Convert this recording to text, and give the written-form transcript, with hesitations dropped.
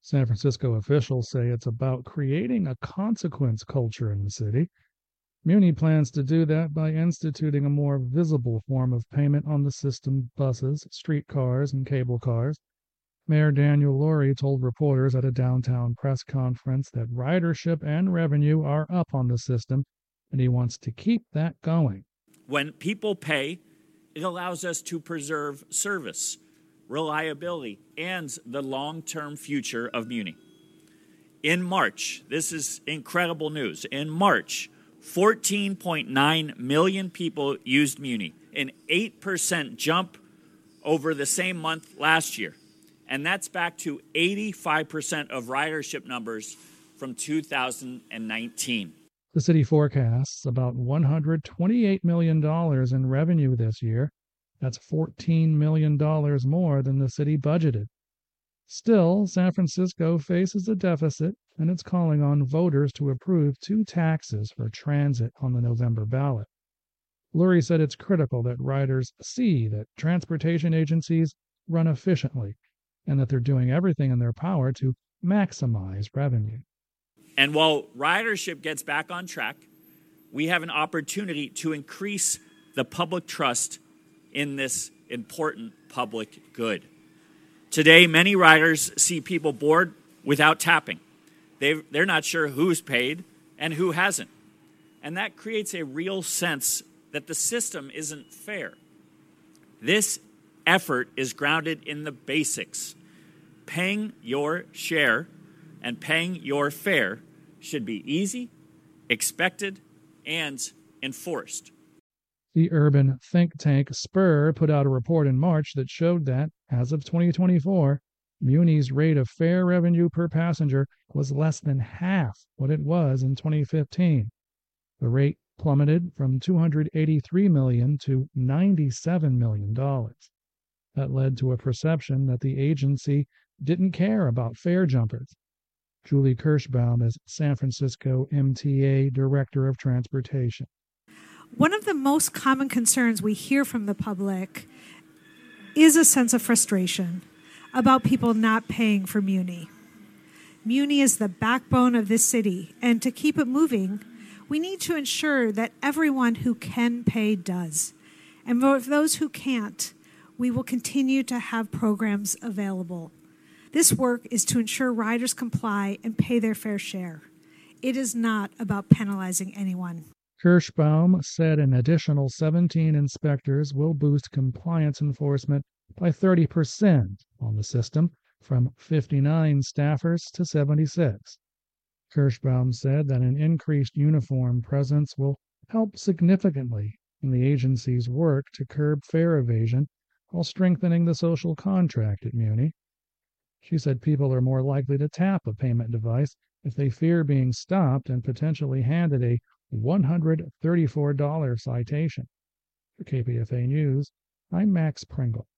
San Francisco officials say it's about creating a consequence culture in the city. Muni plans to do that by instituting a more visible form of payment on the system buses, streetcars, and cable cars. Mayor Daniel Lurie told reporters at a downtown press conference that ridership and revenue are up on the system, and he wants to keep that going. When people pay, it allows us to preserve service, reliability, and the long-term future of Muni. In March, this is incredible news, in March, 14.9 million people used Muni, an 8% jump over the same month last year. And that's back to 85% of ridership numbers from 2019. The city forecasts about $128 million in revenue this year. That's $14 million more than the city budgeted. Still, San Francisco faces a deficit, and it's calling on voters to approve two taxes for transit on the November ballot. Lurie said it's critical that riders see that transportation agencies run efficiently and that they're doing everything in their power to maximize revenue. And while ridership gets back on track, we have an opportunity to increase the public trust in this important public good. Today, many riders see people board without tapping. They're not sure who's paid and who hasn't. And that creates a real sense that the system isn't fair. This effort is grounded in the basics. Paying your share and paying your fare should be easy, expected, and enforced. The urban think tank Spur put out a report in March that showed that, as of 2024, Muni's rate of fare revenue per passenger was less than half what it was in 2015. The rate plummeted from $283 million to $97 million. That led to a perception that the agency didn't care about fare jumpers. Julie Kirschbaum is San Francisco MTA Director of Transportation. One of the most common concerns we hear from the public is a sense of frustration about people not paying for Muni. Muni is the backbone of this city, and to keep it moving, we need to ensure that everyone who can pay does. And for those who can't, we will continue to have programs available. This work is to ensure riders comply and pay their fair share. It is not about penalizing anyone. Kirschbaum said an additional 17 inspectors will boost compliance enforcement by 30% on the system, from 59 staffers to 76. Kirschbaum said that an increased uniform presence will help significantly in the agency's work to curb fare evasion while strengthening the social contract at Muni. She said people are more likely to tap a payment device if they fear being stopped and potentially handed a $134 citation. For KPFA News, I'm Max Pringle.